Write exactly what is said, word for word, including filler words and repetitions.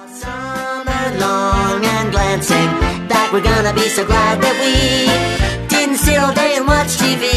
Summer long and glancing back, we're gonna be so glad that we didn't sit all day and watch T V.